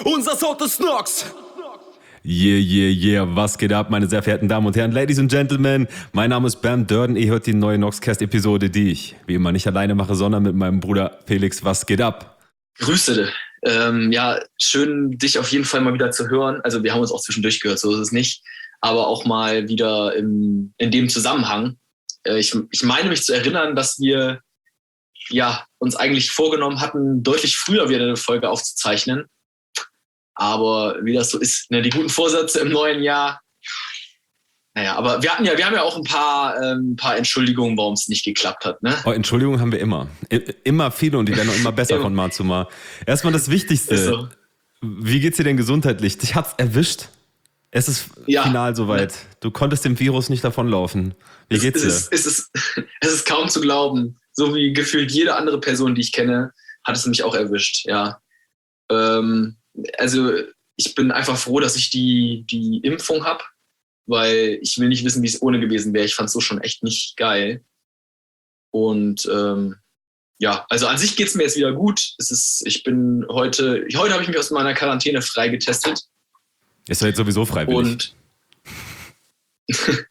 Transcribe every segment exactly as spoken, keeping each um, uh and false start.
Unser Sound ist Nox! Yeah, yeah, yeah, was geht ab, meine sehr verehrten Damen und Herren, Ladies and Gentlemen. Mein Name ist Bernd Dörden, ihr hört die neue Noxcast-Episode, die ich wie immer nicht alleine mache, sondern mit meinem Bruder Felix. Was geht ab? Grüße. Ähm, ja, schön, dich auf jeden Fall mal wieder zu hören. Also wir haben uns auch zwischendurch gehört, so ist es nicht. Aber auch mal wieder im, in dem Zusammenhang. Äh, ich, ich meine mich zu erinnern, dass wir ja, uns eigentlich vorgenommen hatten, deutlich früher wieder eine Folge aufzuzeichnen. Aber wie das so ist, ne, die guten Vorsätze im neuen Jahr. Naja, aber wir hatten ja, wir haben ja auch ein paar, ähm, paar Entschuldigungen, warum es nicht geklappt hat. Ne? Oh, Entschuldigungen haben wir immer. I- immer viele und die werden auch immer besser von Mal zu Mal. Erstmal das Wichtigste. So. Wie geht's dir denn gesundheitlich? Dich hat's erwischt? Es ist ja, final soweit. Du konntest dem Virus nicht davonlaufen. Wie geht's dir? Es ist, es, ist, es ist kaum zu glauben. So wie gefühlt jede andere Person, die ich kenne, hat es mich auch erwischt. Ja. Ähm, also ich bin einfach froh, dass ich die, die Impfung habe, weil ich will nicht wissen, wie es ohne gewesen wäre. Ich fand es so schon echt nicht geil. Und ähm, ja, also an sich geht es mir jetzt wieder gut. Es ist, ich bin heute, heute habe ich mich aus meiner Quarantäne freigetestet. Ist ja jetzt sowieso freiwillig. Und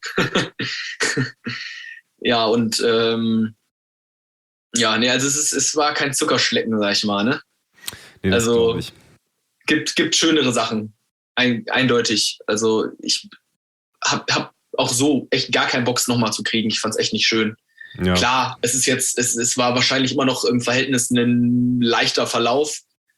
ja, und ähm, ja, nee, also es, ist, es war kein Zuckerschlecken, sag ich mal, ne? Nee, das also ich. Gibt, gibt schönere Sachen, ein, eindeutig. Also ich hab, hab auch so echt gar keinen Bock, es nochmal zu kriegen. Ich fand's echt nicht schön. Ja. Klar, es ist jetzt, es, es war wahrscheinlich immer noch im Verhältnis ein leichter Verlauf,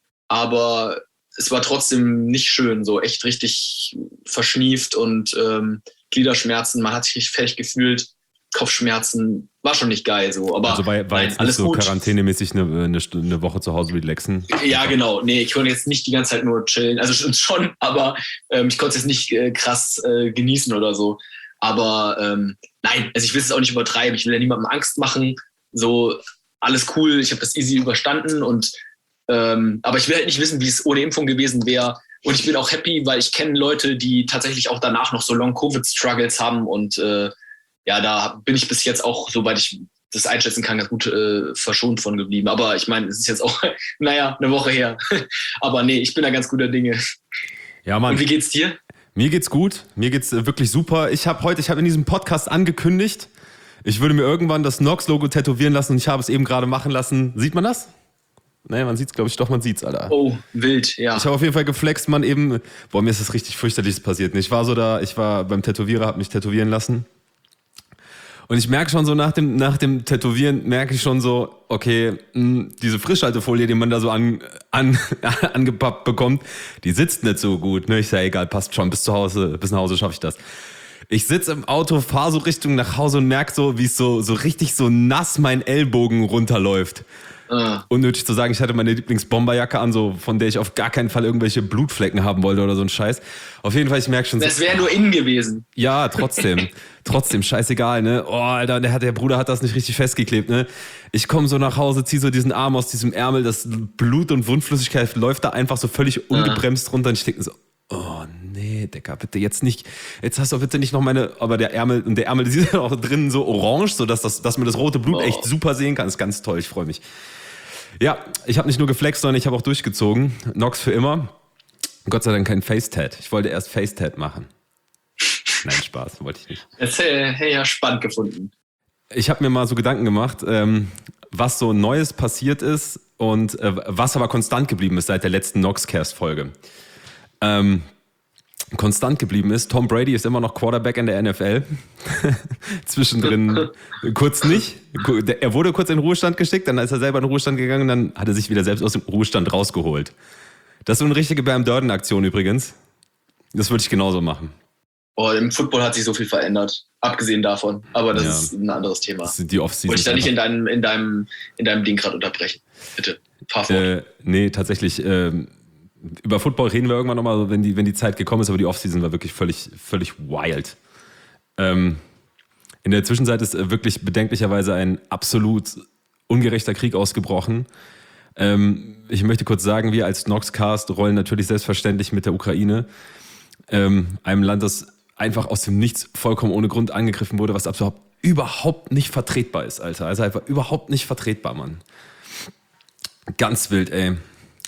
aber es war trotzdem nicht schön, so echt richtig verschnieft und ähm, Gliederschmerzen, man hat sich fertig gefühlt, Kopfschmerzen, war schon nicht geil so. Aber also war, war nein, jetzt nicht alles so gut. Quarantänemäßig eine, eine, eine Woche zu Hause relaxen? Ja, genau. Nee, ich konnte jetzt nicht die ganze Zeit nur chillen. Also schon, aber ähm, ich konnte es jetzt nicht äh, krass äh, genießen oder so. Aber ähm, nein, also ich will es auch nicht übertreiben. Ich will ja niemandem Angst machen. So, alles cool, ich habe das easy überstanden. Und ähm, aber ich will halt nicht wissen, wie es ohne Impfung gewesen wäre. Und ich bin auch happy, weil ich kenne Leute, die tatsächlich auch danach noch so Long-Covid-Struggles haben. Und äh, ja, da bin ich bis jetzt auch, soweit ich das einschätzen kann, ganz gut äh, verschont von geblieben. Aber ich meine, es ist jetzt auch, naja, eine Woche her. Aber nee, ich bin da ganz guter Dinge. Ja, Mann. Und wie geht's dir? Mir geht's gut. Mir geht's wirklich super. Ich habe heute, ich habe in diesem Podcast angekündigt, ich würde mir irgendwann das Nox-Logo tätowieren lassen und ich habe es eben gerade machen lassen. Sieht man das? Naja, man sieht's, glaube ich, doch, man sieht's, Alter. Oh, wild, ja. Ich habe auf jeden Fall geflext, man eben, boah, mir ist das richtig fürchterliches passiert. Ich war so da, ich war beim Tätowierer, habe mich tätowieren lassen. Und ich merke schon so nach dem, nach dem Tätowieren, merke ich schon so, okay, mh, diese Frischhaltefolie, die man da so an, an, angepappt bekommt, die sitzt nicht so gut. Ne? Ich sage, egal, passt schon, bis zu Hause, bis nach Hause schaffe ich das. Ich sitze im Auto, fahre so Richtung nach Hause und merke so, wie es so, so richtig so nass mein Ellbogen runterläuft. Uh. Unnötig zu sagen, ich hatte meine Lieblingsbomberjacke an, so, von der ich auf gar keinen Fall irgendwelche Blutflecken haben wollte oder so ein Scheiß. Auf jeden Fall, ich merke schon so. Das wäre nur innen gewesen. Ja, trotzdem. trotzdem, scheißegal, ne? Oh, Alter, der, hat, der Bruder hat das nicht richtig festgeklebt, ne? Ich komme so nach Hause, ziehe so diesen Arm aus diesem Ärmel, das Blut und Wundflüssigkeit läuft da einfach so völlig ungebremst uh. runter und ich denke so, oh nee, Digga, bitte jetzt nicht, jetzt hast du bitte nicht noch meine, aber der Ärmel, und der Ärmel, der ist auch drinnen so orange, so dass, das, dass man das rote Blut oh. echt super sehen kann, das ist ganz toll, ich freue mich. Ja, ich habe nicht nur geflext, sondern ich habe auch durchgezogen. Nox für immer. Gott sei Dank kein Face-Tat. Ich wollte erst Face-Tat machen. Nein, Spaß, wollte ich nicht. Das hätte ich ja spannend gefunden. Ich habe mir mal so Gedanken gemacht, ähm, was so Neues passiert ist und äh, was aber konstant geblieben ist seit der letzten Noxcast-Folge. Ähm, konstant geblieben ist, Tom Brady ist immer noch Quarterback in der N F L. Zwischendrin kurz nicht. Er wurde kurz in den Ruhestand geschickt, dann ist er selber in den Ruhestand gegangen, dann hat er sich wieder selbst aus dem Ruhestand rausgeholt. Das ist so eine richtige Bam Dörden-Aktion übrigens. Das würde ich genauso machen. Oh, im Football hat sich so viel verändert, abgesehen davon. Aber das ja. ist ein anderes Thema. Das sind die Off-Season. Wollte ich da nicht in deinem, in deinem, in deinem Ding gerade unterbrechen. Bitte, fahr fort. Äh, nee, tatsächlich, ähm, über Football reden wir irgendwann nochmal, wenn die, wenn die Zeit gekommen ist, aber die Offseason war wirklich völlig, völlig wild. Ähm, in der Zwischenzeit ist wirklich bedenklicherweise ein absolut ungerechter Krieg ausgebrochen. Ähm, ich möchte kurz sagen, wir als Noxcast rollen natürlich selbstverständlich mit der Ukraine, ähm, einem Land, das einfach aus dem Nichts vollkommen ohne Grund angegriffen wurde, was absolut überhaupt nicht vertretbar ist, Alter. Also einfach überhaupt nicht vertretbar, Mann. Ganz wild, ey.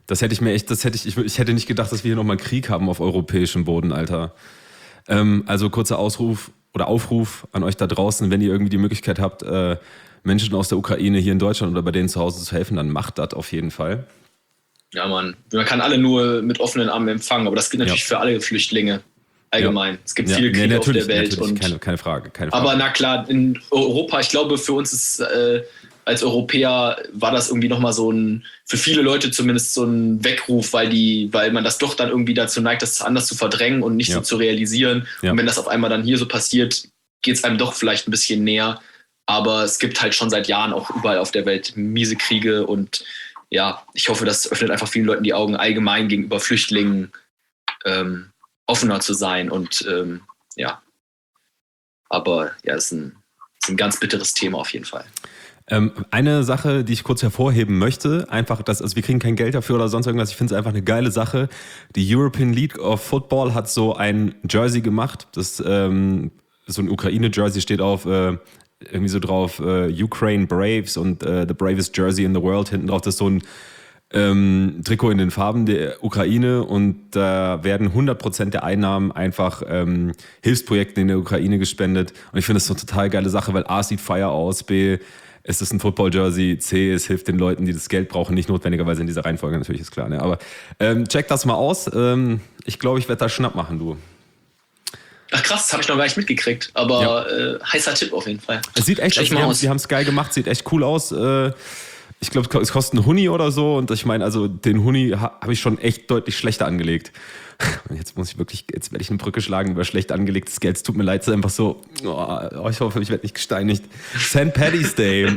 Das hätte ich mir echt, das hätte ich, ich, ich hätte nicht gedacht, dass wir hier nochmal einen Krieg haben auf europäischem Boden, Alter. Ähm, also kurzer Ausruf oder Aufruf an euch da draußen, wenn ihr irgendwie die Möglichkeit habt, äh, Menschen aus der Ukraine hier in Deutschland oder bei denen zu Hause zu helfen, dann macht das auf jeden Fall. Ja, Mann. Man kann alle nur mit offenen Armen empfangen, aber das gilt natürlich ja. für alle Flüchtlinge allgemein. Ja. Es gibt ja. viele Kriege nee, auf der Welt. Und keine, keine, Frage, keine Frage. Aber na klar, in Europa, ich glaube, für uns ist äh, als Europäer war das irgendwie nochmal so ein, für viele Leute zumindest so ein Weckruf, weil die, weil man das doch dann irgendwie dazu neigt, das anders zu verdrängen und nicht ja. so zu realisieren. Ja. Und wenn das auf einmal dann hier so passiert, geht es einem doch vielleicht ein bisschen näher. Aber es gibt halt schon seit Jahren auch überall auf der Welt miese Kriege und ja, ich hoffe, das öffnet einfach vielen Leuten die Augen, allgemein gegenüber Flüchtlingen ähm, offener zu sein und ähm, ja. Aber ja, es ist ein, ist ein ganz bitteres Thema auf jeden Fall. Ähm, eine Sache, die ich kurz hervorheben möchte, einfach, dass, also wir kriegen kein Geld dafür oder sonst irgendwas, ich finde es einfach eine geile Sache. Die European League of Football hat so ein Jersey gemacht, das ähm, so ein Ukraine-Jersey steht auf äh, irgendwie so drauf, äh, Ukraine Braves und äh, the bravest Jersey in the world, hinten drauf, das ist so ein ähm, Trikot in den Farben der Ukraine und da äh, werden hundert Prozent der Einnahmen einfach ähm, Hilfsprojekten in der Ukraine gespendet und ich finde das so eine total geile Sache, weil A, sieht fire aus, B, es ist ein Football-Jersey, C, es hilft den Leuten, die das Geld brauchen, nicht notwendigerweise in dieser Reihenfolge, natürlich ist klar, ne? Aber ähm, check das mal aus, ähm, ich glaube, ich werde da Schnapp machen, du. Ach krass, das habe ich noch gar nicht mitgekriegt, aber ja. äh, heißer Tipp auf jeden Fall. Es sieht echt, also die haben es geil gemacht, sieht echt cool aus. Äh, ich glaube, es kostet einen Huni oder so und ich meine, also den Huni ha, habe ich schon echt deutlich schlechter angelegt. Und jetzt muss ich wirklich, jetzt werde ich eine Brücke schlagen über schlecht angelegtes Geld. Es tut mir leid, es ist einfach so, oh, ich hoffe, ich werde nicht gesteinigt. Sankt Paddy's Day.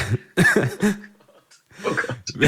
Oh Gott.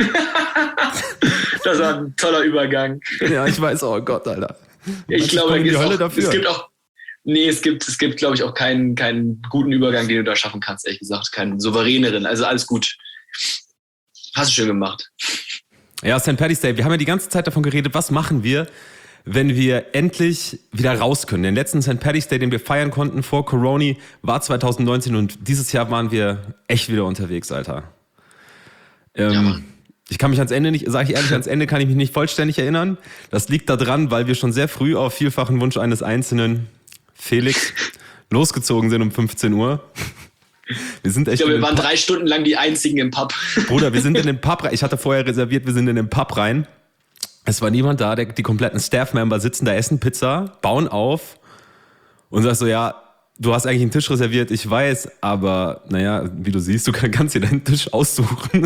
Das war ein toller Übergang. Ja, ich weiß, oh Gott, Alter. Ich glaube, da auch, dafür. es gibt auch, nee, es gibt, es gibt, glaube ich, auch keinen, keinen guten Übergang, den du da schaffen kannst, ehrlich gesagt, keinen souveräneren. Also alles gut. Hast du schön gemacht. Ja, Sankt Paddy's Day. Wir haben ja die ganze Zeit davon geredet, was machen wir, wenn wir endlich wieder raus können. Den letzten Sankt Paddy's Day, den wir feiern konnten vor Corona, war zwanzig neunzehn und dieses Jahr waren wir echt wieder unterwegs, Alter. Ähm, ja, Mann. Ich kann mich ans Ende nicht, sage ich ehrlich, ans Ende kann ich mich nicht vollständig erinnern. Das liegt daran, weil wir schon sehr früh auf vielfachen Wunsch eines einzelnen Felix losgezogen sind um fünfzehn Uhr. Wir sind echt. Ich glaube, wir waren Pub. drei Stunden lang die einzigen im Pub. Bruder, wir sind in den Pub rein. Ich hatte vorher reserviert, wir sind in den Pub rein. Es war niemand da, der, die kompletten Staff-Member sitzen da, essen Pizza, bauen auf und sagst so, ja, du hast eigentlich einen Tisch reserviert, ich weiß, aber naja, wie du siehst, du kannst dir deinen Tisch aussuchen.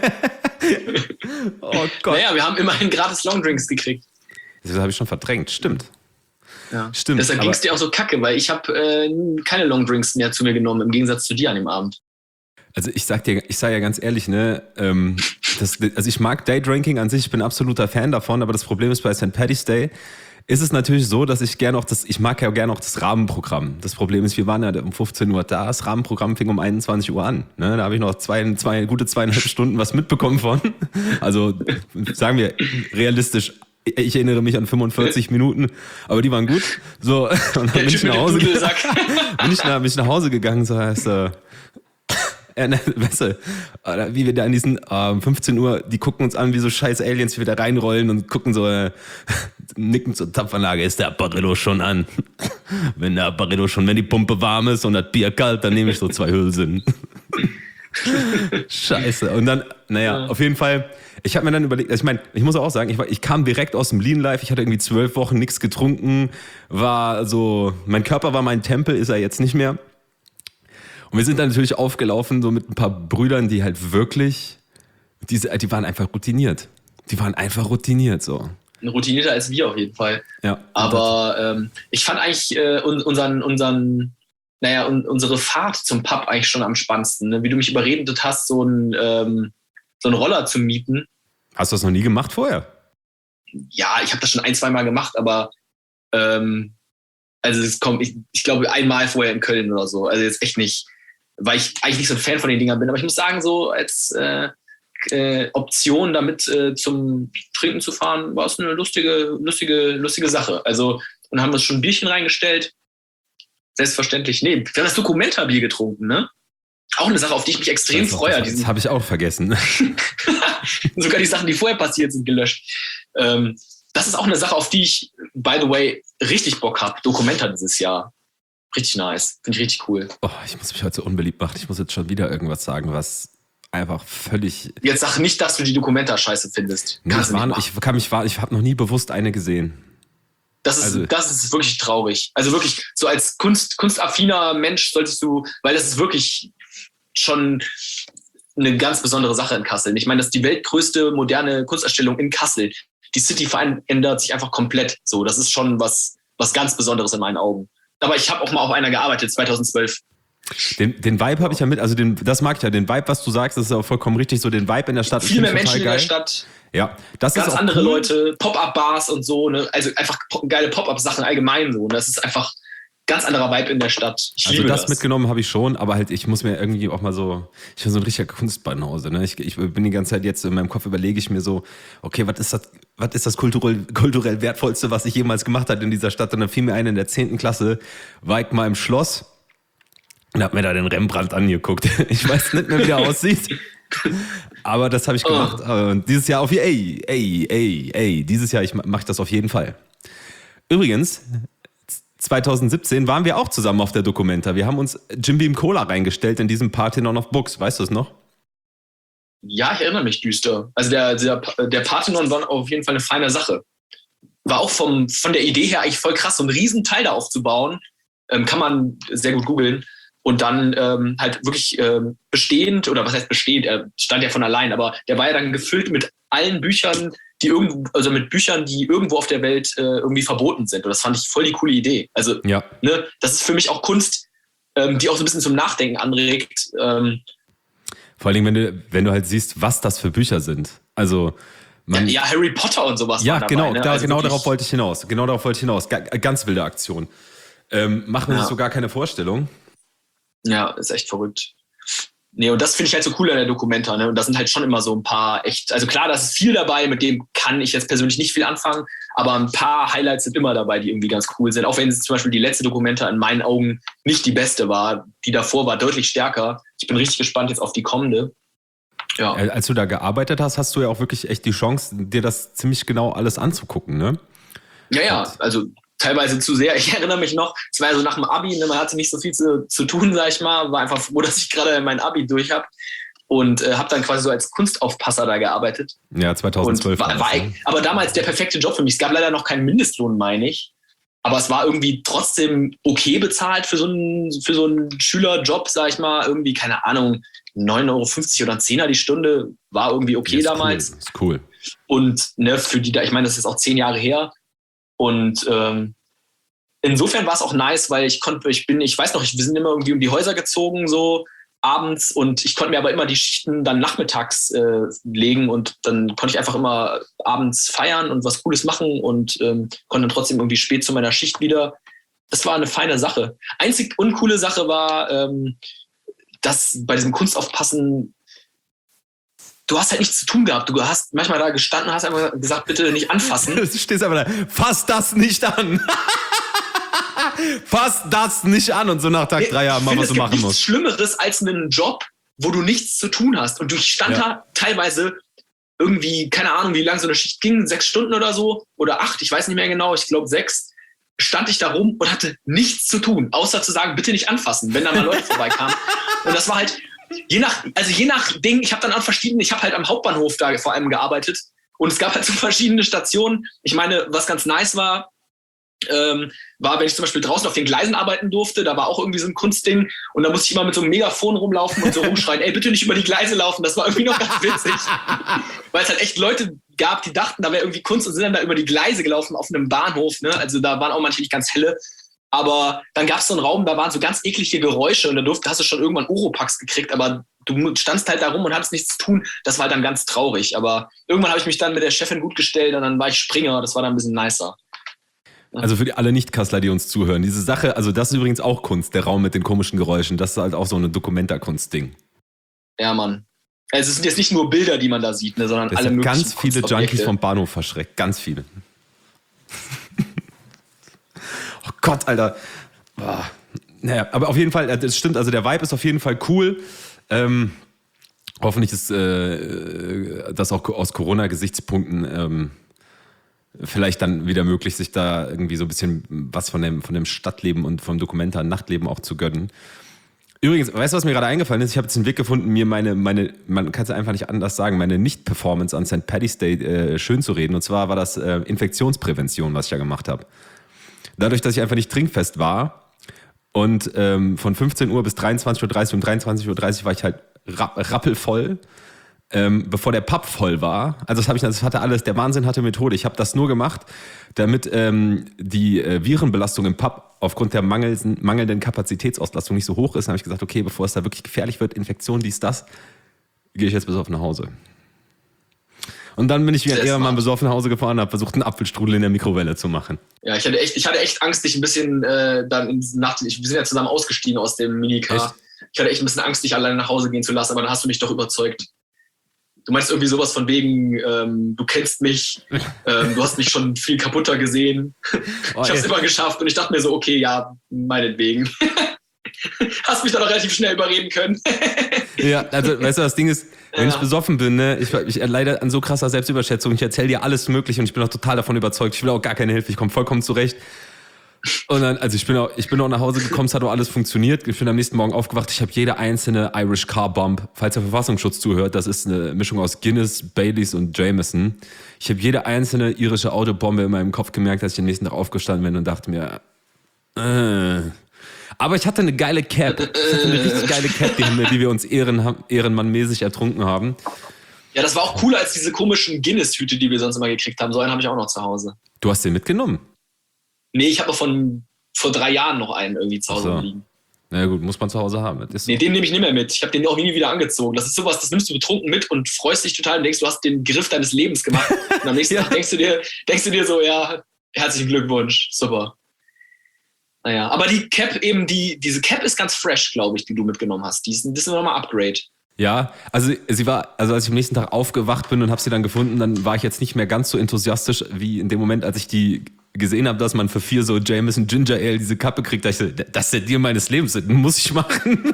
Oh Gott. Naja, wir haben immerhin gratis Longdrinks gekriegt. Das habe ich schon verdrängt, stimmt. Ja. Stimmt. Deshalb ging es dir auch so kacke, weil ich habe äh, keine Longdrinks mehr zu mir genommen, im Gegensatz zu dir an dem Abend. Also ich sag dir, ich sage ja ganz ehrlich, ne, ähm, das, also ich mag Daydrinking an sich, ich bin absoluter Fan davon, aber das Problem ist bei Sankt Paddy's Day, ist es natürlich so, dass ich gerne auch das, ich mag ja gerne auch das Rahmenprogramm. Das Problem ist, wir waren ja um fünfzehn Uhr da, das Rahmenprogramm fing um einundzwanzig Uhr an. Ne? Da habe ich noch zwei, zwei, gute zweieinhalb Stunden was mitbekommen von. Also sagen wir realistisch, ich erinnere mich an fünfundvierzig Minuten, aber die waren gut. So, und dann bin ich nach Hause gegangen. bin, ich nach, bin ich nach Hause gegangen, so heißt äh, Ja, ne, weißt du, wie wir da in diesen äh, fünfzehn Uhr, die gucken uns an wie so scheiß Aliens, wie wir da reinrollen und gucken so, äh, nicken zur Tapfanlage, ist der Apparillo schon an? Wenn der Apparillo schon, wenn die Pumpe warm ist und das Bier kalt, dann nehme ich so zwei Hülsen. Scheiße. Und dann, naja, ja. auf jeden Fall, ich habe mir dann überlegt, also ich meine, ich muss auch sagen, ich, war, ich kam direkt aus dem Lean Life, ich hatte irgendwie zwölf Wochen nichts getrunken, war so, mein Körper war mein Tempel, ist er jetzt nicht mehr. Und wir sind dann natürlich aufgelaufen, so mit ein paar Brüdern, die halt wirklich, diese, die waren einfach routiniert. Die waren einfach routiniert, so. Routinierter als wir auf jeden Fall. Ja. Aber ähm, ich fand eigentlich äh, unseren, unseren, naja, un, unsere Fahrt zum Pub eigentlich schon am spannendsten. Ne? Wie du mich überredet hast, so einen, ähm, so einen Roller zu mieten. Hast du das noch nie gemacht vorher? Ja, ich habe das schon ein, zwei Mal gemacht, aber ähm, also es kommt, ich, ich glaube einmal vorher in Köln oder so. Also jetzt echt nicht, weil ich eigentlich nicht so ein Fan von den Dingern bin. Aber ich muss sagen, so als äh, äh, Option damit äh, zum Trinken zu fahren, war es eine lustige, lustige, lustige Sache. Also, und haben uns schon ein Bierchen reingestellt. Selbstverständlich. Nee, wir haben das Dokumenta-Bier getrunken, ne? Auch eine Sache, auf die ich mich extrem Das, freue. das, das habe ich auch vergessen. Sogar die Sachen, die vorher passiert sind, gelöscht. Ähm, das ist auch eine Sache, auf die ich, by the way, richtig Bock habe. Documenta dieses Jahr. Richtig nice. Finde ich richtig cool. Oh, ich muss mich heute so unbeliebt machen. Ich muss jetzt schon wieder irgendwas sagen, was einfach völlig... Jetzt sag nicht, dass du die Documenta scheiße findest. Nee, ich, war, ich kann mich ich habe noch nie bewusst eine gesehen. Das ist, also, das ist wirklich traurig. Also wirklich, so als Kunst, kunstaffiner Mensch solltest du, weil das ist wirklich schon eine ganz besondere Sache in Kassel. Ich meine, das ist die weltgrößte moderne Kunstausstellung in Kassel. Die City verändert sich einfach komplett. So, das ist schon was, was ganz Besonderes in meinen Augen. Aber ich habe auch mal auf einer gearbeitet, zweitausendzwölf. Den, den Vibe habe ich ja mit, also den, das mag ich ja, den Vibe, was du sagst, das ist auch vollkommen richtig, so den Vibe in der Stadt. Viel mehr Menschen in der Stadt. Ja, das ganz ist auch andere cool. Leute, Pop-Up-Bars und so, ne? Also einfach geile Pop-Up-Sachen allgemein so. Und das ist einfach ganz anderer Vibe in der Stadt. Ich also liebe das, das mitgenommen habe ich schon, aber halt ich muss mir irgendwie auch mal so, ich bin so ein richtiger Kunstbanause, ne? Ich, ich bin die ganze Zeit jetzt in meinem Kopf, überlege ich mir so, okay, was ist das, was ist das kulturell, kulturell wertvollste, was ich jemals gemacht habe in dieser Stadt? Und dann fiel mir ein, in der zehnten Klasse war ich mal im Schloss und hab mir da den Rembrandt angeguckt. Ich weiß nicht mehr, wie der aussieht. Aber das habe ich gemacht. Oh. Und dieses Jahr auf ey, ey, ey, ey, dieses Jahr ich mache das auf jeden Fall. Übrigens, zwanzig siebzehn waren wir auch zusammen auf der Documenta. Wir haben uns Jim Beam Cola reingestellt in diesem Parthenon of Books. Weißt du es noch? Ja, ich erinnere mich düster. Also der, der, der Parthenon war auf jeden Fall eine feine Sache. War auch vom, von der Idee her eigentlich voll krass, so einen riesen Teil da aufzubauen. Ähm, kann man sehr gut googeln. Und dann ähm, halt wirklich ähm, bestehend, oder was heißt bestehend, er stand ja von allein, aber der war ja dann gefüllt mit allen Büchern, die irgendwo, also mit Büchern, die irgendwo auf der Welt äh, irgendwie verboten sind. Und das fand ich voll die coole Idee. Also, ja. ne, das ist für mich auch Kunst, ähm, die auch so ein bisschen zum Nachdenken anregt. Ähm, Vor allem, wenn du, wenn du halt siehst, was das für Bücher sind. Also man, ja, ja, Harry Potter und sowas. Ja, genau, dabei, ne? da, also genau wirklich, darauf wollte ich hinaus. Genau darauf wollte ich hinaus. Ga, ganz wilde Aktion. Ähm, machen wir ja. sich so gar keine Vorstellung. Ja, ist echt verrückt. Nee, und das finde ich halt so cool an der Documenta, ne? Und da sind halt schon immer so ein paar echt, also klar, da ist viel dabei, mit dem kann ich jetzt persönlich nicht viel anfangen, aber ein paar Highlights sind immer dabei, die irgendwie ganz cool sind. Auch wenn es zum Beispiel die letzte Documenta in meinen Augen nicht die beste war. Die davor war deutlich stärker. Ich bin richtig gespannt jetzt auf die kommende. Ja. Als du da gearbeitet hast, hast du ja auch wirklich echt die Chance, dir das ziemlich genau alles anzugucken, ne? Ja, ja, also teilweise zu sehr. Ich erinnere mich noch, es war ja so nach dem Abi, ne, man hatte nicht so viel zu, zu tun, sag ich mal, war einfach froh, dass ich gerade mein Abi durch habe und äh, habe dann quasi so als Kunstaufpasser da gearbeitet. Ja, zweitausendzwölf. War, war ich, aber damals der perfekte Job für mich. Es gab leider noch keinen Mindestlohn, meine ich, aber es war irgendwie trotzdem okay bezahlt für so einen, für so einen Schülerjob, sag ich mal, irgendwie, keine Ahnung, neun Euro fünfzig oder ein Zehner die Stunde war irgendwie okay ist damals. Cool. Ist cool. Und ne, für die da, ich meine, das ist auch zehn Jahre her. Und ähm, insofern war es auch nice, weil ich konnte, ich bin, ich weiß noch, ich, wir sind immer irgendwie um die Häuser gezogen, so abends, und ich konnte mir aber immer die Schichten dann nachmittags äh, legen und dann konnte ich einfach immer abends feiern und was Cooles machen und ähm, konnte dann trotzdem irgendwie spät zu meiner Schicht wieder. Das war eine feine Sache. Einzig uncoole Sache war, ähm, dass bei diesem Kunstaufpassen du hast halt nichts zu tun gehabt. Du hast manchmal da gestanden, hast einfach gesagt, bitte nicht anfassen. Du stehst einfach da, fass das nicht an. Fass das nicht an. Und so nach Tag drei Jahren mal, was du machen musst. Es gibt nichts Schlimmeres als einen Job, wo du nichts zu tun hast. Und du stand ja. da teilweise irgendwie, keine Ahnung, wie lange so eine Schicht ging, sechs Stunden oder so, oder acht, ich weiß nicht mehr genau, ich glaube sechs, stand ich da rum und hatte nichts zu tun, außer zu sagen, bitte nicht anfassen, wenn da mal Leute vorbeikamen. Und das war halt, Je nach, also je nach Ding, ich habe dann an verschiedenen, ich habe halt am Hauptbahnhof da vor allem gearbeitet und es gab halt so verschiedene Stationen. Ich meine, was ganz nice war, ähm, war, wenn ich zum Beispiel draußen auf den Gleisen arbeiten durfte, da war auch irgendwie so ein Kunstding und da musste ich immer mit so einem Megafon rumlaufen und so rumschreien, ey, bitte nicht über die Gleise laufen, das war irgendwie noch ganz witzig. Weil es halt echt Leute gab, die dachten, da wäre irgendwie Kunst und sind dann da über die Gleise gelaufen auf einem Bahnhof, ne? Also da waren auch manche nicht ganz helle. Aber dann gab es so einen Raum, da waren so ganz eklige Geräusche und da durfte, hast du schon irgendwann Oropax gekriegt, aber du standst halt da rum und hattest nichts zu tun. Das war halt dann ganz traurig. Aber irgendwann habe ich mich dann mit der Chefin gut gestellt und dann war ich Springer. Das war dann ein bisschen nicer. Ja. Also für die alle Nicht-Kassler, die uns zuhören, diese Sache, also das ist übrigens auch Kunst, der Raum mit den komischen Geräuschen. Das ist halt auch so eine Dokumenta-Kunst-Ding. Ja, Mann. Also es sind jetzt nicht nur Bilder, die man da sieht, ne, sondern das alle möglichen ganz viele Junkies vom Bahnhof verschreckt. Ganz viele. Oh Gott, Alter. Boah. naja, aber auf jeden Fall, das stimmt, also der Vibe ist auf jeden Fall cool. Ähm, hoffentlich ist äh, das auch aus Corona-Gesichtspunkten ähm, vielleicht dann wieder möglich, sich da irgendwie so ein bisschen was von dem, von dem Stadtleben und vom Dokumenta Nachtleben auch zu gönnen. Übrigens, weißt du, was mir gerade eingefallen ist? Ich habe jetzt einen Weg gefunden, mir meine, meine man kann es einfach nicht anders sagen, meine Nicht-Performance an Sankt Paddy's Day äh, schön zu reden. Und zwar war das äh, Infektionsprävention, was ich ja gemacht habe. Dadurch, dass ich einfach nicht trinkfest war und ähm, von fünfzehn Uhr bis dreiundzwanzig Uhr dreißig und dreiundzwanzig Uhr dreißig war ich halt rapp, rappelvoll, ähm, bevor der Pub voll war. Also das habe ich, das hatte alles, der Wahnsinn hatte Methode. Ich habe das nur gemacht, damit ähm, die äh, Virenbelastung im Pub aufgrund der mangelnden, mangelnden Kapazitätsauslastung nicht so hoch ist. Dann habe ich gesagt, okay, bevor es da wirklich gefährlich wird, Infektion, dies, das, gehe ich jetzt besoffen nach Hause. Und dann bin ich wie ein Ehrenmann besoffen nach Hause gefahren und habe versucht, einen Apfelstrudel in der Mikrowelle zu machen. Ja, ich hatte echt, ich hatte echt Angst, dich ein bisschen äh, dann in diese Nacht, ich, wir sind ja zusammen ausgestiegen aus dem Minicar. Echt? Ich hatte echt ein bisschen Angst, dich alleine nach Hause gehen zu lassen, aber dann hast du mich doch überzeugt. Du meinst irgendwie sowas von wegen, ähm, du kennst mich, ähm, du hast mich schon viel kaputter gesehen. Oh, ich habe es immer geschafft und ich dachte mir so, okay, ja, meinetwegen. Hast mich dann auch relativ schnell überreden können. Ja, also weißt du, das Ding ist, wenn ja. ich besoffen bin, ne, ich, ich leide an so krasser Selbstüberschätzung, ich erzähle dir alles Mögliche und ich bin auch total davon überzeugt, ich will auch gar keine Hilfe, ich komme vollkommen zurecht. Und dann, also ich bin auch, ich bin auch nach Hause gekommen, es hat auch alles funktioniert. Ich bin am nächsten Morgen aufgewacht, ich habe jede einzelne Irish Car Bomb, falls der Verfassungsschutz zuhört, das ist eine Mischung aus Guinness, Baileys und Jameson. Ich habe jede einzelne irische Autobombe in meinem Kopf gemerkt, dass ich am nächsten Tag aufgestanden bin und dachte mir, äh. Aber ich hatte eine geile Cap, ich hatte eine richtig geile Cap, die, die wir uns ehren, ehrenmannmäßig ertrunken haben. Ja, das war auch cooler als diese komischen Guinness-Hüte, die wir sonst immer gekriegt haben. So einen habe ich auch noch zu Hause. Du hast den mitgenommen? Nee, ich habe noch von vor drei Jahren noch einen irgendwie zu Hause so. liegen. Na gut, muss man zu Hause haben. Das ist nee, so. Den nehme ich nicht mehr mit. Ich habe den auch nie wieder angezogen. Das ist sowas, das nimmst du betrunken mit und freust dich total und denkst, du hast den Griff deines Lebens gemacht. Und am nächsten ja. Tag denkst du dir, denkst du dir so, ja, herzlichen Glückwunsch, super. Naja, aber die Cap eben, die, diese Cap ist ganz fresh, glaube ich, die du mitgenommen hast. Die ist, das ist nochmal Upgrade. Ja, also sie war, also als ich am nächsten Tag aufgewacht bin und habe sie dann gefunden, dann war ich jetzt nicht mehr ganz so enthusiastisch wie in dem Moment, als ich die gesehen habe, dass man für vier so Jameson Ginger Ale diese Kappe kriegt. Da ich so, das ist der Deal meines Lebens, das muss ich machen.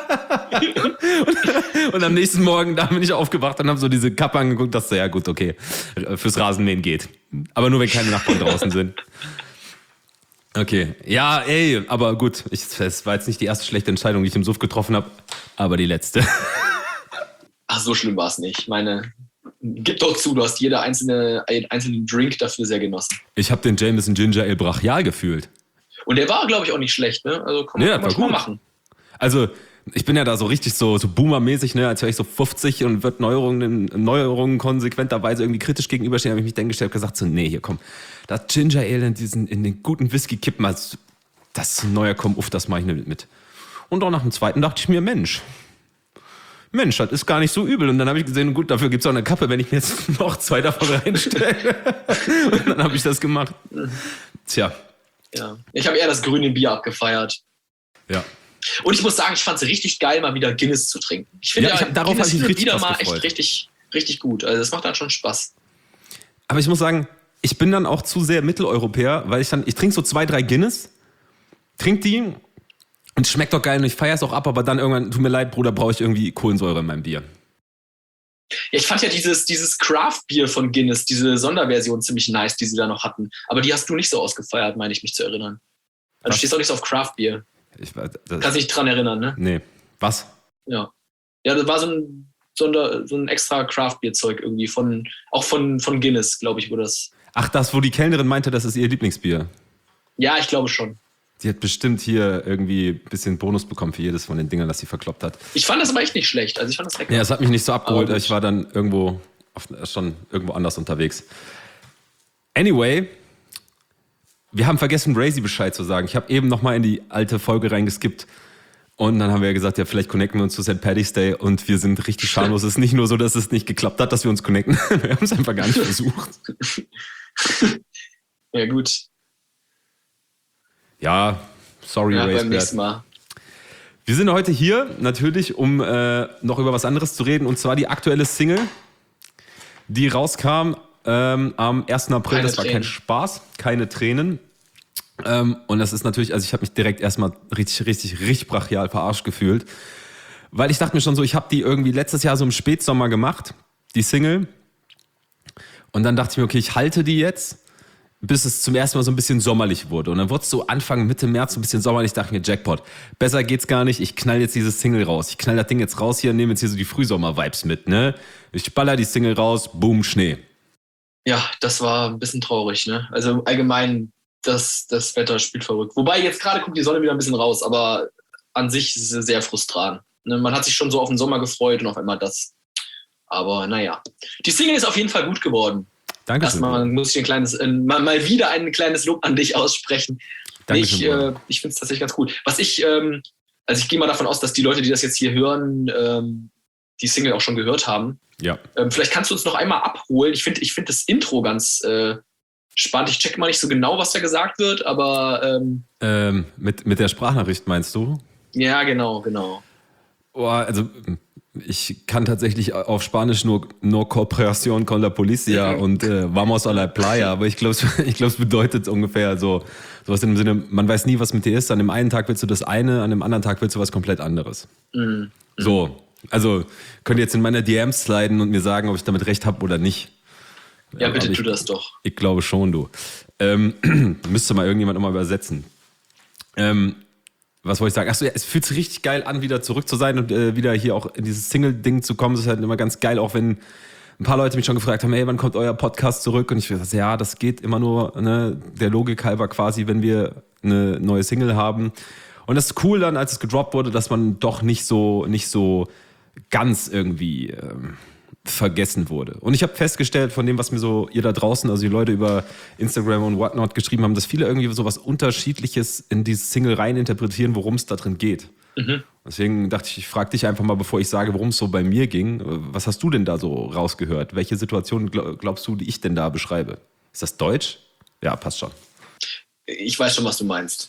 und, und am nächsten Morgen, da bin ich aufgewacht und habe so diese Kappe angeguckt, dachte, ja gut, okay, fürs Rasenmähen geht. Aber nur, wenn keine Nachbarn draußen sind. Okay, ja, ey, aber gut, ich, es war jetzt nicht die erste schlechte Entscheidung, die ich im Suff getroffen habe, aber die letzte. Ach, so schlimm war es nicht. Ich meine, gib doch zu, du hast jeder einzelne, einzelnen Drink dafür sehr genossen. Ich habe den Jameson Ginger Ale brachial gefühlt. Und der war, glaube ich, auch nicht schlecht, ne? Also kann man, ja, kann man schon mal machen. Also, ich bin ja da so richtig so, so Boomer-mäßig, ne? Als wäre ich so fünfzig und wird Neuerungen, Neuerungen konsequenterweise irgendwie kritisch gegenüberstehen, habe ich mich dann gestellt und gesagt so, nee, hier komm, das Ginger Ale in, diesen, in den guten Whisky kippen, das ist ein neuer, komm, uff, das mache ich nicht mit. Und auch nach dem zweiten dachte ich mir, Mensch, Mensch, das ist gar nicht so übel. Und dann habe ich gesehen, gut, dafür gibt es auch eine Kappe, wenn ich mir jetzt noch zwei davon reinstelle. Und dann habe ich das gemacht. Tja. Ja, ich habe eher das grüne Bier abgefeiert. Ja. Und ich muss sagen, ich fand es richtig geil, mal wieder Guinness zu trinken. Ich finde ja, ja, ich hab, darauf Guinness ich richtig wieder mal gefreut. echt richtig, richtig gut. Also das macht dann schon Spaß. Aber ich muss sagen, ich bin dann auch zu sehr Mitteleuropäer, weil ich dann, ich trinke so zwei, drei Guinness, trinke die und es schmeckt doch geil und ich feiere es auch ab, aber dann irgendwann, tut mir leid, Bruder, brauche ich irgendwie Kohlensäure in meinem Bier. Ja, ich fand ja dieses, dieses Craft-Bier von Guinness, diese Sonderversion ziemlich nice, die sie da noch hatten. Aber die hast du nicht so ausgefeiert, meine ich mich zu erinnern. Also du stehst auch nicht so auf Craft-Bier. Ich, Kannst dich nicht dran erinnern, ne? Nee. Was? Ja. Ja, das war so ein, Sonder, so ein extra Craft-Bier-Zeug irgendwie, von, auch von, von Guinness, glaube ich, wo das... Ach, das, wo die Kellnerin meinte, das ist ihr Lieblingsbier. Ja, ich glaube schon. Die hat bestimmt hier irgendwie ein bisschen Bonus bekommen für jedes von den Dingern, das sie verkloppt hat. Ich fand das aber echt nicht schlecht. Also ich fand das lecker. Ja, es hat mich nicht so abgeholt. Ich war dann irgendwo auf, schon irgendwo anders unterwegs. Anyway, wir haben vergessen, Brazy Bescheid zu sagen. Ich habe eben nochmal in die alte Folge reingeskippt. Und dann haben wir ja gesagt, ja, vielleicht connecten wir uns zu Sankt Paddy's Day. Und wir sind richtig schamlos. Es ist nicht nur so, dass es nicht geklappt hat, dass wir uns connecten. Wir haben es einfach gar nicht versucht. Ja, gut. Ja, sorry, ja, Race beim nächsten Mal. Wir sind heute hier natürlich, um äh, noch über was anderes zu reden. Und zwar die aktuelle Single, die rauskam ähm, am ersten April. Keine das war Tränen. kein Spaß, keine Tränen. Ähm, und das ist natürlich, also ich habe mich direkt erstmal richtig, richtig, richtig brachial verarscht gefühlt. Weil ich dachte mir schon so, ich habe die irgendwie letztes Jahr so im Spätsommer gemacht, die Single. Und dann dachte ich mir, okay, ich halte die jetzt, bis es zum ersten Mal so ein bisschen sommerlich wurde. Und dann wurde es so Anfang, Mitte März so ein bisschen sommerlich. Ich dachte mir, Jackpot, besser geht's gar nicht. Ich knall jetzt dieses Single raus. Ich knall das Ding jetzt raus hier und nehme jetzt hier so die Frühsommer-Vibes mit, ne? Ich baller die Single raus, boom, Schnee. Ja, das war ein bisschen traurig, ne? Also allgemein, das, das Wetter spielt verrückt. Wobei jetzt gerade kommt die Sonne wieder ein bisschen raus, aber an sich ist es sehr frustrierend. Ne? Man hat sich schon so auf den Sommer gefreut und auf einmal das. Aber naja. Die Single ist auf jeden Fall gut geworden. Danke. Erstmal muss ich ein kleines, äh, mal, mal wieder ein kleines Lob an dich aussprechen. Dankeschön, ich äh, ich finde es tatsächlich ganz cool. Was ich, ähm, also ich gehe mal davon aus, dass die Leute, die das jetzt hier hören, ähm, die Single auch schon gehört haben. Ja. Ähm, vielleicht kannst du uns noch einmal abholen. Ich finde ich find das Intro ganz äh, spannend. Ich checke mal nicht so genau, was da gesagt wird, aber ähm, Ähm, mit, mit der Sprachnachricht meinst du? ja, genau, genau. Oh, also ich kann tatsächlich auf Spanisch nur No Cooperación con la Policía und äh, Vamos a la Playa, aber ich glaube, ich glaube, es bedeutet ungefähr so sowas in dem Sinne, man weiß nie, was mit dir ist. An dem einen Tag willst du das eine, an dem anderen Tag willst du was komplett anderes. Mhm. So, also könnt ihr jetzt in meine D Ms sliden und mir sagen, ob ich damit recht habe oder nicht. Ja, bitte ich, tu das doch. Ich glaube schon, du. Ähm, müsste mal irgendjemand nochmal übersetzen. Ähm, Was wollte ich sagen? Achso, ja, es fühlt sich richtig geil an, wieder zurück zu sein und äh, wieder hier auch in dieses Single-Ding zu kommen. Das ist halt immer ganz geil, auch wenn ein paar Leute mich schon gefragt haben, hey, wann kommt euer Podcast zurück? Und ich gesagt, ja, das geht immer nur, ne, der Logik halber quasi, wenn wir eine neue Single haben. Und das ist cool dann, als es gedroppt wurde, dass man doch nicht so, nicht so ganz irgendwie ähm, vergessen wurde. Und ich habe festgestellt, von dem, was mir so ihr da draußen, also die Leute über Instagram und whatnot geschrieben haben, dass viele irgendwie so was Unterschiedliches in dieses Single rein interpretieren, worum es da drin geht. Mhm. Deswegen dachte ich, ich frage dich einfach mal, bevor ich sage, worum es so bei mir ging. Was hast du denn da so rausgehört? Welche Situation glaubst du, die ich denn da beschreibe? Ist das Deutsch? Ja, passt schon. Ich weiß schon, was du meinst.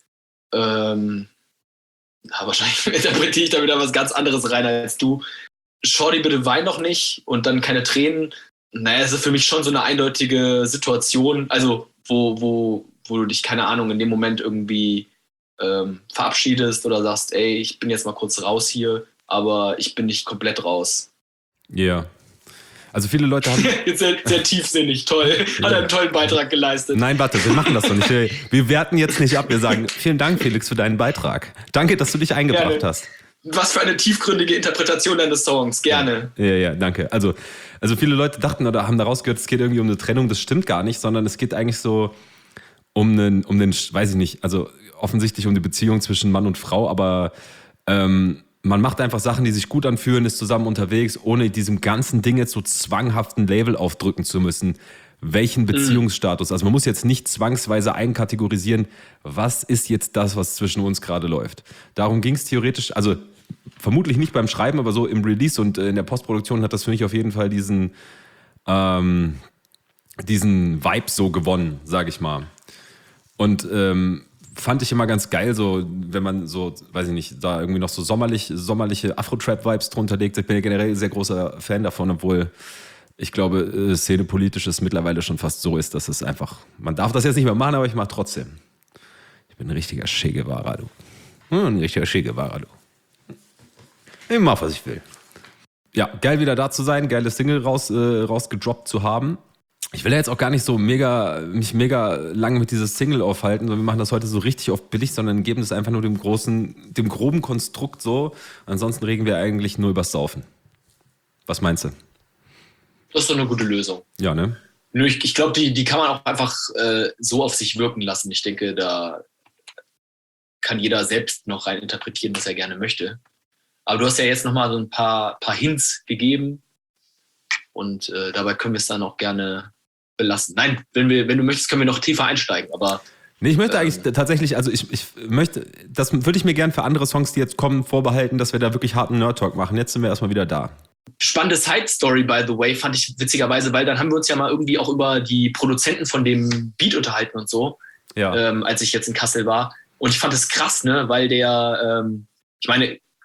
Ähm, ja, wahrscheinlich interpretiere ich da wieder was ganz anderes rein als du. Shorty, bitte wein doch nicht und dann keine Tränen. Naja, es ist für mich schon so eine eindeutige Situation, also wo, wo, wo du dich, keine Ahnung, in dem Moment irgendwie ähm, verabschiedest oder sagst, ey, ich bin jetzt mal kurz raus hier, aber ich bin nicht komplett raus. Ja. Yeah. Also viele Leute haben... sehr, sehr tiefsinnig, toll. Hat einen tollen Beitrag geleistet. Nein, warte, wir machen das doch nicht. Wir, wir werten jetzt nicht ab, wir sagen, vielen Dank, Felix, für deinen Beitrag. Danke, dass du dich eingebracht Gerne. hast. Was für eine tiefgründige Interpretation deines Songs. Gerne. Ja, ja, ja, danke. Also, also viele Leute dachten oder haben daraus gehört, es geht irgendwie um eine Trennung. Das stimmt gar nicht, sondern es geht eigentlich so um einen, um den, weiß ich nicht, also offensichtlich um die Beziehung zwischen Mann und Frau, aber ähm, man macht einfach Sachen, die sich gut anfühlen, ist zusammen unterwegs, ohne diesem ganzen Ding jetzt so zwanghaften Label aufdrücken zu müssen. Welchen Beziehungsstatus? Also man muss jetzt nicht zwangsweise einkategorisieren, was ist jetzt das, was zwischen uns gerade läuft. Darum ging es theoretisch, also vermutlich nicht beim Schreiben, aber so im Release und in der Postproduktion hat das für mich auf jeden Fall diesen, ähm, diesen Vibe so gewonnen, sage ich mal. Und ähm, fand ich immer ganz geil, so wenn man so, weiß ich nicht, da irgendwie noch so sommerlich, sommerliche Afro-Trap-Vibes drunter legt. Ich bin ja generell ein sehr großer Fan davon, obwohl ich glaube, Szene politisch ist mittlerweile schon fast so ist, dass es einfach, man darf das jetzt nicht mehr machen, aber ich mache trotzdem. Ich bin ein richtiger Che Guevara, du. Ein richtiger Che Guevara, du. Ich mach, was ich will. Ja, geil wieder da zu sein, geiles Single raus, äh, rausgedroppt zu haben. Ich will ja jetzt auch gar nicht so mega, mich mega lange mit dieses Single aufhalten, sondern wir machen das heute so richtig oft billig, sondern geben das einfach nur dem großen, dem groben Konstrukt so. Ansonsten reden wir eigentlich nur übers Saufen. Was meinst du? Das ist doch eine gute Lösung. Ja, ne? Nur ich, ich glaube, die, die kann man auch einfach äh, so auf sich wirken lassen. Ich denke, da kann jeder selbst noch rein interpretieren, was er gerne möchte. Aber du hast ja jetzt nochmal so ein paar, paar Hints gegeben und äh, dabei können wir es dann auch gerne belassen. Nein, wenn, wir, wenn du möchtest, können wir noch tiefer einsteigen, aber... Nee, ich möchte ähm, eigentlich tatsächlich, also ich, ich möchte, das würde ich mir gern für andere Songs, die jetzt kommen, vorbehalten, dass wir da wirklich harten Nerd-Talk machen. Jetzt sind wir erstmal wieder da. Spannende Side-Story, by the way, fand ich witzigerweise, weil dann haben wir uns ja mal irgendwie auch über die Produzenten von dem Beat unterhalten und so, ja. ähm, als ich jetzt in Kassel war. Und ich fand es krass, ne, weil der, ähm, ich meine,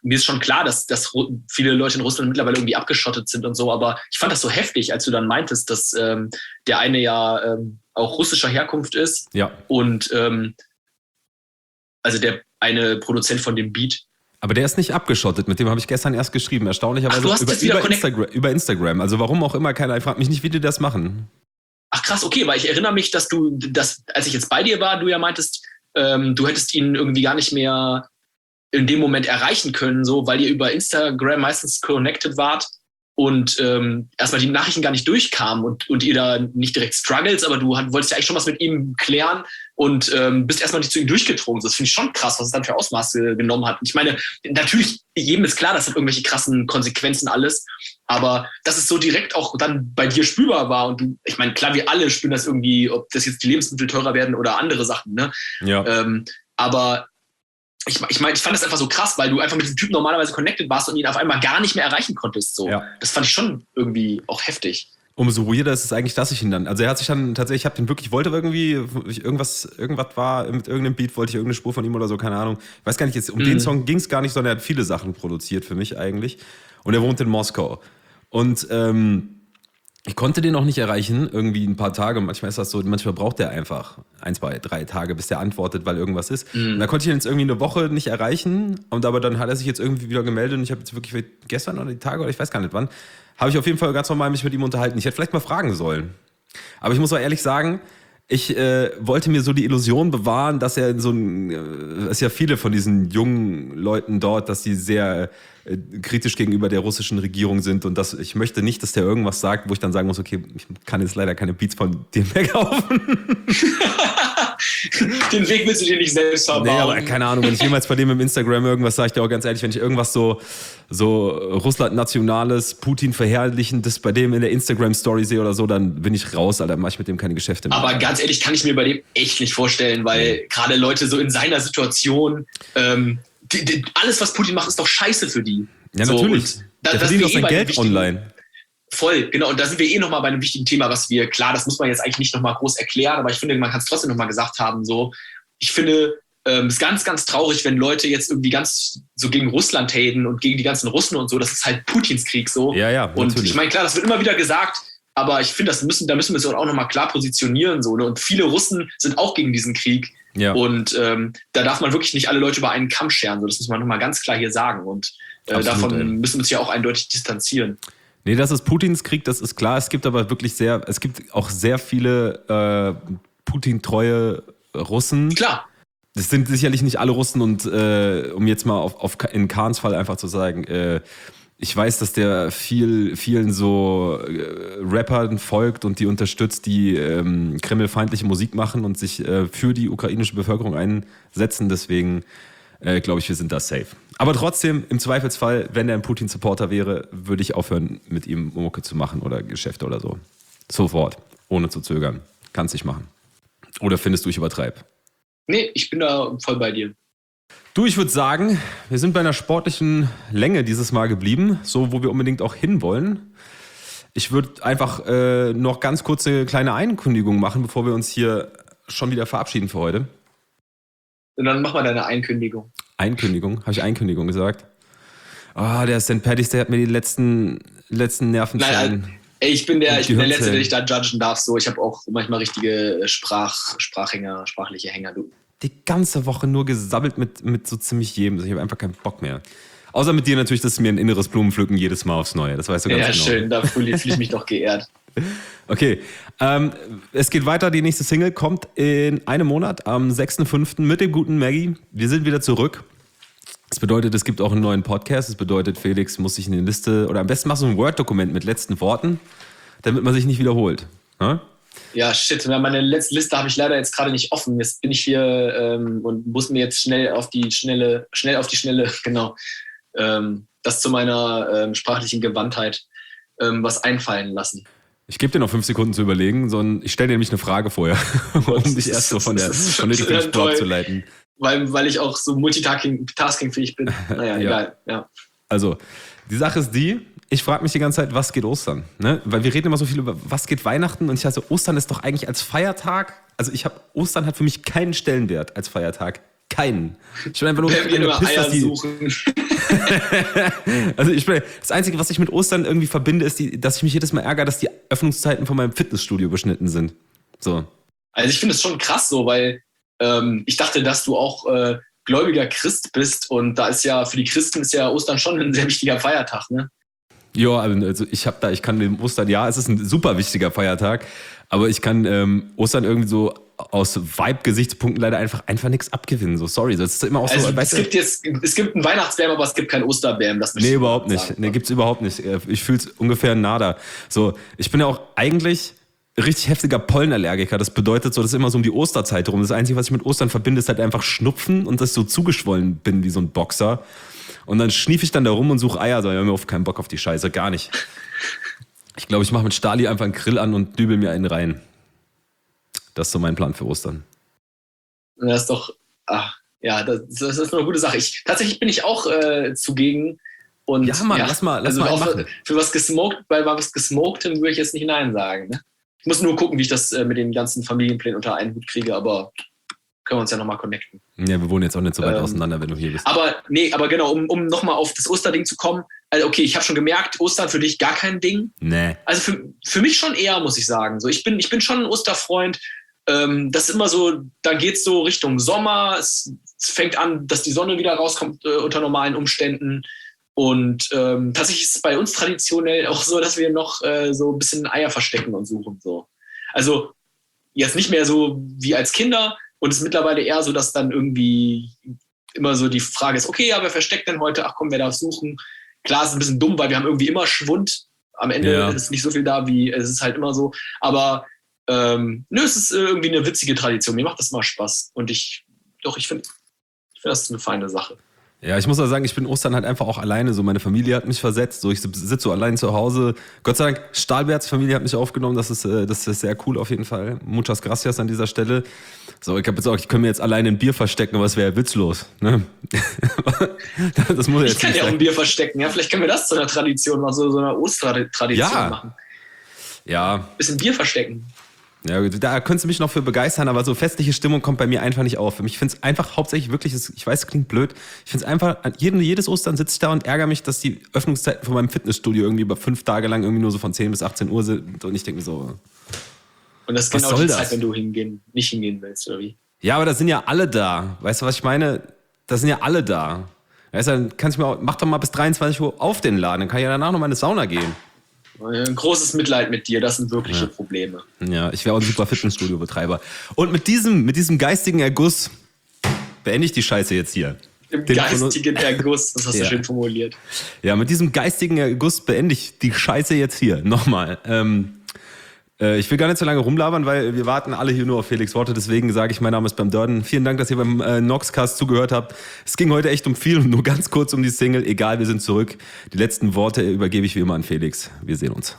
mir ist schon klar, dass, dass viele Leute in Russland mittlerweile irgendwie abgeschottet sind und so, aber ich fand das so heftig, als du dann meintest, dass ähm, der eine ja ähm, auch russischer Herkunft ist. Ja. Und ähm, also der eine Produzent von dem Beat. Aber der ist nicht abgeschottet, mit dem habe ich gestern erst geschrieben, erstaunlicherweise. Ach, du hast über, das wieder über, Instagram, über Instagram. Also warum auch immer, keiner, ich frage mich nicht, wie die das machen. Ach krass, okay, weil ich erinnere mich, dass du, dass, als ich jetzt bei dir war, du ja meintest, ähm, du hättest ihn irgendwie gar nicht mehr in dem Moment erreichen können, so, weil ihr über Instagram meistens connected wart und ähm, erstmal die Nachrichten gar nicht durchkamen und, und ihr da nicht direkt struggles, aber du hat, wolltest ja eigentlich schon was mit ihm klären und ähm, bist erstmal nicht zu ihm durchgedrungen. Das finde ich schon krass, was es dann für Ausmaße genommen hat. Und ich meine, natürlich, jedem ist klar, das hat irgendwelche krassen Konsequenzen alles, aber dass es so direkt auch dann bei dir spürbar war und du, ich meine, klar, wir alle spüren das irgendwie, ob das jetzt die Lebensmittel teurer werden oder andere Sachen, ne? Ja. Ähm, aber Ich, ich meine, ich fand das einfach so krass, weil du einfach mit diesem Typen normalerweise connected warst und ihn auf einmal gar nicht mehr erreichen konntest. So. Ja. Das fand ich schon irgendwie auch heftig. Umso weirder ist es eigentlich, dass ich ihn dann, also er hat sich dann tatsächlich, ich habe den wirklich, ich wollte irgendwie, irgendwas, irgendwas war, mit irgendeinem Beat wollte ich irgendeine Spur von ihm oder so, keine Ahnung. Ich weiß gar nicht, jetzt, um mhm. den Song ging es gar nicht, sondern er hat viele Sachen produziert für mich eigentlich. Und er wohnt in Moskau. Und ähm, ich konnte den noch nicht erreichen, irgendwie ein paar Tage. Manchmal ist das so, manchmal braucht der einfach ein, zwei, drei Tage, bis der antwortet, weil irgendwas ist. Mhm. Und da konnte ich ihn jetzt irgendwie eine Woche nicht erreichen. Und aber dann hat er sich jetzt irgendwie wieder gemeldet. Und ich habe jetzt wirklich gestern oder die Tage, oder ich weiß gar nicht wann, habe ich auf jeden Fall ganz normal mich mit ihm unterhalten. Ich hätte vielleicht mal fragen sollen. Aber ich muss auch ehrlich sagen, ich äh, wollte mir so die Illusion bewahren, dass er so ein, äh, ist ja viele von diesen jungen Leuten dort, dass sie sehr äh, kritisch gegenüber der russischen Regierung sind und dass ich möchte nicht, dass der irgendwas sagt, wo ich dann sagen muss, okay, ich kann jetzt leider keine Beats von dir mehr kaufen. Den Weg willst du dir nicht selbst verbauen. Nee, aber keine Ahnung, wenn ich jemals bei dem im Instagram irgendwas sage, ich dir auch ganz ehrlich, wenn ich irgendwas so, so Russland-Nationales, Putin-Verherrlichendes bei dem in der Instagram-Story sehe oder so, dann bin ich raus, Alter, mache ich mit dem keine Geschäfte mehr. Aber ganz ehrlich, kann ich mir bei dem echt nicht vorstellen, weil mhm. gerade Leute so in seiner Situation, ähm, die, die, alles, was Putin macht, ist doch scheiße für die. Ja, so, natürlich. Da, der verdient auch sein Geld online. Voll, genau. Und da sind wir eh nochmal bei einem wichtigen Thema, was wir, klar, das muss man jetzt eigentlich nicht nochmal groß erklären, aber ich finde, man kann es trotzdem nochmal gesagt haben. So, ich finde ähm, es ist ganz, ganz traurig, wenn Leute jetzt irgendwie ganz so gegen Russland haten und gegen die ganzen Russen und so. Das ist halt Putins Krieg so. Ja, ja, und natürlich. Ich meine, klar, das wird immer wieder gesagt, aber ich finde, das müssen, da müssen wir es auch nochmal klar positionieren. So, ne? Und viele Russen sind auch gegen diesen Krieg. Ja. Und ähm, da darf man wirklich nicht alle Leute über einen Kamm scheren. So, das muss man nochmal ganz klar hier sagen. Und äh, Absolut, davon ey. müssen wir uns ja auch eindeutig distanzieren. Nee, das ist Putins Krieg, das ist klar. Es gibt aber wirklich sehr, es gibt auch sehr viele äh, Putin-treue Russen. Klar. Das sind sicherlich nicht alle Russen und äh, um jetzt mal auf, auf in Kahns Fall einfach zu sagen, äh, ich weiß, dass der viel, vielen so äh, Rappern folgt und die unterstützt, die ähm, kremlfeindliche Musik machen und sich äh, für die ukrainische Bevölkerung einsetzen. Deswegen äh, glaube ich, wir sind da safe. Aber trotzdem, im Zweifelsfall, wenn er ein Putin-Supporter wäre, würde ich aufhören, mit ihm Mucke zu machen oder Geschäfte oder so. Sofort, ohne zu zögern. Kannst nicht machen. Oder findest du, ich übertreibe? Nee, ich bin da voll bei dir. Du, ich würde sagen, wir sind bei einer sportlichen Länge dieses Mal geblieben, so wo wir unbedingt auch hinwollen. Ich würde einfach äh, noch ganz kurze kleine Einkündigung machen, bevor wir uns hier schon wieder verabschieden für heute. Und dann mach mal deine Einkündigung. Einkündigung? Habe ich Einkündigung gesagt? Ah, oh, der Sankt Paddy's, der hat mir die letzten, letzten Nervenzellen. Nein, ey, ich bin der, ich bin der Letzte, der dich da judgen darf. So, ich habe auch manchmal richtige Sprach, Sprachhänger, sprachliche Hänger. Du. Die ganze Woche nur gesabbelt mit, mit so ziemlich jedem. Ich habe einfach keinen Bock mehr. Außer mit dir natürlich, das ist mir ein inneres Blumenpflücken jedes Mal aufs Neue. Das weißt du ganz ja, genau. Ja, schön, da fühle ich mich doch geehrt. Okay, ähm, es geht weiter. Die nächste Single kommt in einem Monat, am sechsten fünften mit dem guten Maggie. Wir sind wieder zurück. Das bedeutet, es gibt auch einen neuen Podcast. Das bedeutet, Felix muss sich eine Liste, oder am besten machst du ein Word-Dokument mit letzten Worten, damit man sich nicht wiederholt. Hm? Ja, shit. Meine letzte Liste habe ich leider jetzt gerade nicht offen. Jetzt bin ich hier ähm, und muss mir jetzt schnell auf die schnelle, schnell auf die Schnelle, genau, ähm, das zu meiner ähm, sprachlichen Gewandtheit ähm, was einfallen lassen. Ich gebe dir noch fünf Sekunden zu überlegen, sondern ich stelle dir nämlich eine Frage vorher, um dich erst so von der, von der richtigen Spur abzuleiten. Weil, weil ich auch so multitasking-fähig bin. Naja, ja. Egal. Ja. Also, die Sache ist die, ich frage mich die ganze Zeit, was geht Ostern? Ne? Weil wir reden immer so viel über, was geht Weihnachten? Und ich dachte, Ostern ist doch eigentlich als Feiertag, also ich habe, Ostern hat für mich keinen Stellenwert als Feiertag. Keinen. Ich bin einfach nur Wenn wir immer angepisst, Eier dass die, suchen. Also ich bin, das Einzige, was ich mit Ostern irgendwie verbinde, ist, die, dass ich mich jedes Mal ärgere, dass die Öffnungszeiten von meinem Fitnessstudio beschnitten sind. So. Also ich finde es schon krass so, weil ähm, ich dachte, dass du auch äh, gläubiger Christ bist und da ist ja, für die Christen ist ja Ostern schon ein sehr wichtiger Feiertag, ne? Ja, also ich habe da, ich kann dem Ostern, ja, es ist ein super wichtiger Feiertag, aber ich kann ähm, Ostern irgendwie so aus Vibe-Gesichtspunkten leider einfach einfach nichts abgewinnen. So, sorry, das ist immer auch Also so. es gibt jetzt, es gibt einen Weihnachtsbären, aber es gibt keinen Osterbären. Das nee, überhaupt nicht. Sagen. Nee, gibt's überhaupt nicht. Ich fühle es ungefähr nada. So, ich bin ja auch eigentlich richtig heftiger Pollenallergiker. Das bedeutet so, das ist immer so um die Osterzeit rum. Das Einzige, was ich mit Ostern verbinde, ist halt einfach Schnupfen und dass ich so zugeschwollen bin wie so ein Boxer. Und dann schnief ich dann da rum und suche Eier. So, ich habe mir oft keinen Bock auf die Scheiße, gar nicht. Ich glaube, ich mache mit Stali einfach einen Grill an und dübel mir einen rein. Das ist so mein Plan für Ostern. Das ist doch, ach, ja, das, das ist eine gute Sache. Ich, tatsächlich bin ich auch äh, zugegen. Und, ja, Mann, ja, lass mal, lass also mal auch machen. Für, für was gesmoked, bei was Gesmokedem würde ich jetzt nicht Nein sagen. Ne? Ich muss nur gucken, wie ich das äh, mit den ganzen Familienplänen unter einen Hut kriege, aber können wir uns ja nochmal connecten. Ja, wir wohnen jetzt auch nicht so weit ähm, auseinander, wenn du hier bist. Aber nee, aber genau, um, um nochmal auf das Osterding zu kommen. Also okay, ich habe schon gemerkt, Ostern für dich gar kein Ding. Nee. Also für, für mich schon eher, muss ich sagen. So, ich bin, ich bin schon ein Osterfreund. Ähm, das ist immer so, dann geht es so Richtung Sommer. Es, es fängt an, dass die Sonne wieder rauskommt äh, unter normalen Umständen. Und ähm, tatsächlich ist es bei uns traditionell auch so, dass wir noch äh, so ein bisschen Eier verstecken und suchen. So. Also jetzt nicht mehr so wie als Kinder. Und es ist mittlerweile eher so, dass dann irgendwie immer so die Frage ist, okay, ja, wer versteckt denn heute? Ach komm, wer darf suchen? Klar, es ist ein bisschen dumm, weil wir haben irgendwie immer Schwund. Am Ende ja. ist nicht so viel da, wie es ist halt immer so. Aber ähm, nö, es ist irgendwie eine witzige Tradition. Mir macht das mal Spaß. Und ich, doch, ich finde, ich finde, das ist eine feine Sache. Ja, ich muss auch sagen, ich bin Ostern halt einfach auch alleine. So, meine Familie hat mich versetzt. So, ich sitze so allein zu Hause. Gott sei Dank, Stahlberts Familie hat mich aufgenommen. Das ist, das ist sehr cool auf jeden Fall. Muchas gracias an dieser Stelle. So, ich habe jetzt auch, ich könnte mir jetzt alleine ein Bier verstecken, aber es wäre ja witzlos. Ne? Das muss ich jetzt kann nicht ja auch sein. ein Bier verstecken. Ja, vielleicht können wir das zu einer Tradition machen, so, so einer Ostertradition ja. machen. Ja. Ein bisschen Bier verstecken. Ja, da könntest du mich noch für begeistern, aber so festliche Stimmung kommt bei mir einfach nicht auf. Ich finde es einfach hauptsächlich wirklich, ich weiß, es klingt blöd, ich finde es einfach, jeden, jedes Ostern sitze ich da und ärgere mich, dass die Öffnungszeiten von meinem Fitnessstudio irgendwie über fünf Tage lang irgendwie nur so von zehn bis achtzehn Uhr sind und ich denke mir so. Und das ist was genau soll die das? Zeit, wenn du hingehen, nicht hingehen willst, oder wie? Ja, aber da sind ja alle da. Weißt du, was ich meine? Da sind ja alle da. Weißt du, dann kannst du mir auch, mach doch mal bis dreiundzwanzig Uhr auf den Laden, dann kann ich ja danach noch mal in die Sauna gehen. Ein großes Mitleid mit dir, das sind wirkliche Ja. Probleme. Ja, ich wäre auch ein super Fitnessstudio-Betreiber. Und mit diesem, mit diesem geistigen Erguss beende ich die Scheiße jetzt hier. Im Den geistigen Erguss, das hast Ja. du schön formuliert. Ja, mit diesem geistigen Erguss beende ich die Scheiße jetzt hier. Nochmal. Ähm, äh, ich will gar nicht so lange rumlabern, weil wir warten alle hier nur auf Felix Worte. Deswegen sage ich, mein Name ist Bam Dörden. Vielen Dank, dass ihr beim äh, Noxcast zugehört habt. Es ging heute echt um viel und nur ganz kurz um die Single. Egal, wir sind zurück. Die letzten Worte übergebe ich wie immer an Felix. Wir sehen uns.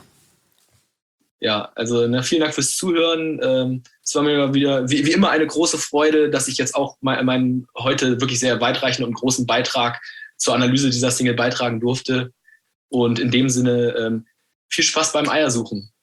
Ja, also ne, vielen Dank fürs Zuhören. Ähm, es war mir wieder wie, wie immer eine große Freude, dass ich jetzt auch meinen mein heute wirklich sehr weitreichenden und großen Beitrag zur Analyse dieser Single beitragen durfte. Und in dem Sinne ähm, viel Spaß beim Eiersuchen.